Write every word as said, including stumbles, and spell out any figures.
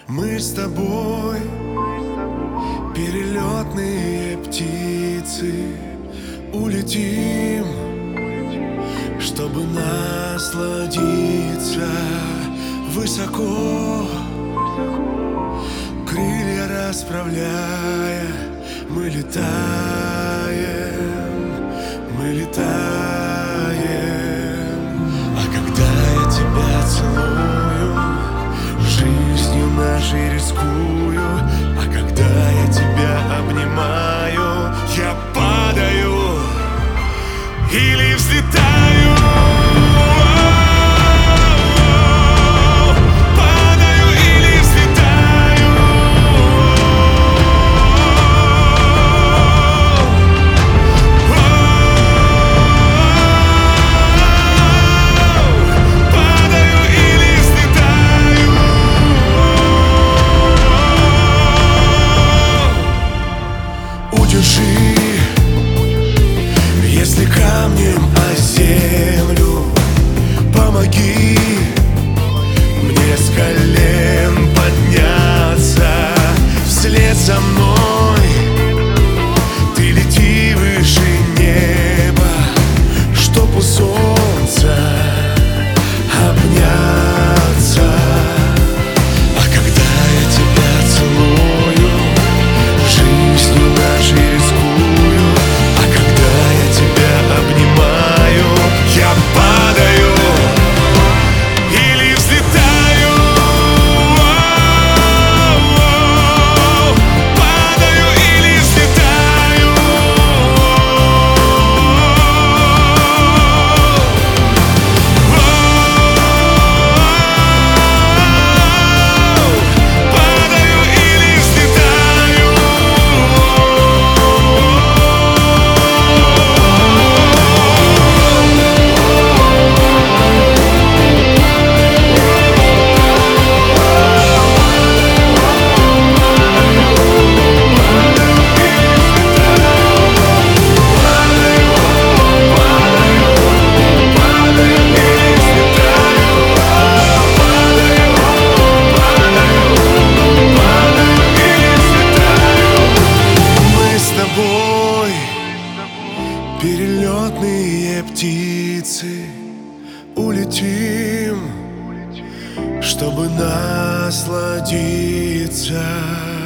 Мы с тобой перелетные птицы, улетим, чтобы насладиться высоко, крылья расправляя. Мы летаем, мы летаем. А когда я тебя целую, жизнью нашей рискую. А когда я тебя обнимаю, я падаю или взлетаю. Падаю или взлетаю. Падаю или взлетаю. Удержи, если камнем о землю, помоги мне с колен подняться вслед за мной. Ты лети выше неба, чтоб у солнца обняться. А когда я тебя целую, жизнью нашей рискую. А когда я тебя обнимаю, я падаю или взлетаю. Падаю или взлетаю. Падаю или взлетаю. Мы с тобой перелетные птицы, улетим, чтобы насладиться